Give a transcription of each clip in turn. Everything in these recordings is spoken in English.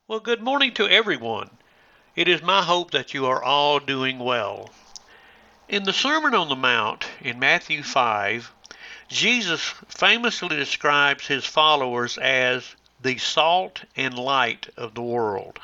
Well, good morning to everyone. It is my hope that you are all doing well. In the Sermon on the Mount in Matthew 5, Jesus famously describes his followers as the salt and light of the world.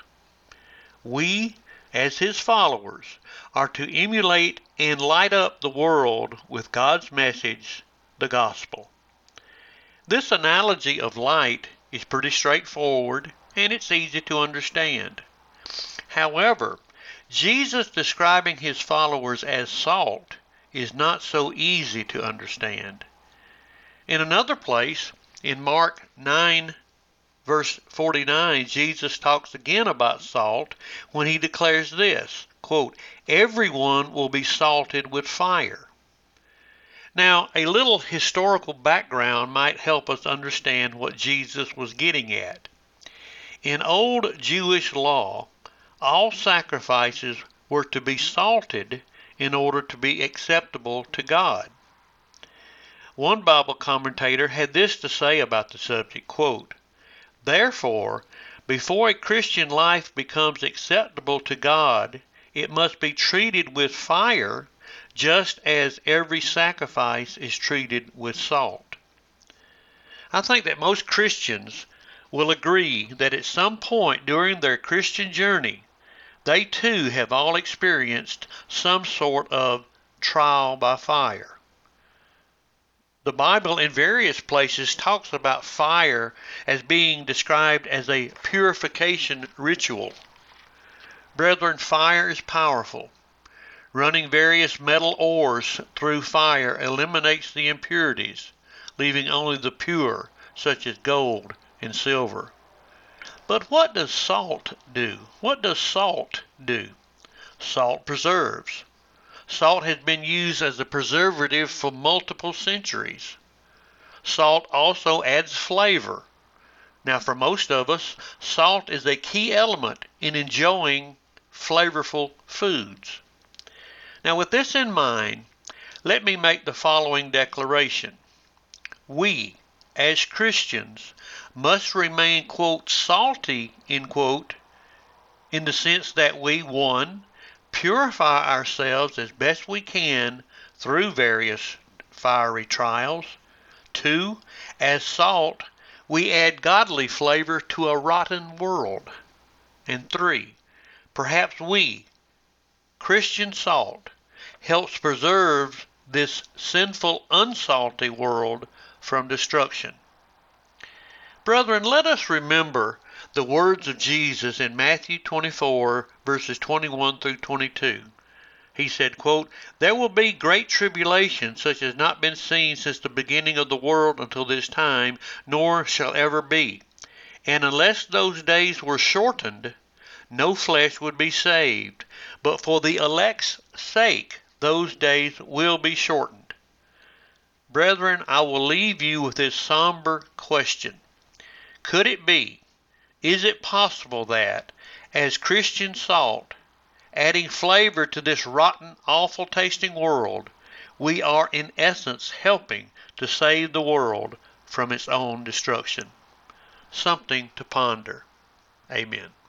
We, as his followers, are to emulate and light up the world with God's message, the gospel. This analogy of light is pretty straightforward and it's easy to understand. However, Jesus describing his followers as salt is not so easy to understand. In another place, in Mark 9, verse 49, Jesus talks again about salt when he declares this, quote, "Everyone will be salted with fire." Now, a little historical background might help us understand what Jesus was getting at. In old Jewish law, all sacrifices were to be salted in order to be acceptable to God. One Bible commentator had this to say about the subject, quote, "Therefore, before a Christian life becomes acceptable to God, it must be treated with fire just as every sacrifice is treated with salt." I think that most Christians will agree that at some point during their Christian journey, they too have all experienced some sort of trial by fire. The Bible in various places talks about fire as being described as a purification ritual. Brethren, fire is powerful. Running various metal ores through fire eliminates the impurities, leaving only the pure, such as gold and silver. But what does salt do? What does salt do? Salt preserves. Salt has been used as a preservative for multiple centuries. Salt also adds flavor. Now, for most of us, salt is a key element in enjoying flavorful foods. Now, with this in mind, let me make the following declaration. We, as Christians, must remain, quote, salty, end quote, in the sense that we, one, purify ourselves as best we can through various fiery trials. Two, as salt, we add godly flavor to a rotten world. And three, perhaps we, Christian salt, helps preserve this sinful, unsalty world from destruction. Brethren, let us remember the words of Jesus in Matthew 24, verses 21 through 22. He said, quote, "There will be great tribulation, such as not been seen since the beginning of the world until this time, nor shall ever be. And unless those days were shortened, no flesh would be saved. But for the elect's sake, those days will be shortened." Brethren, I will leave you with this somber question. Could it be, is it possible that, as Christian salt, adding flavor to this rotten, awful tasting world, we are in essence helping to save the world from its own destruction? Something to ponder. Amen.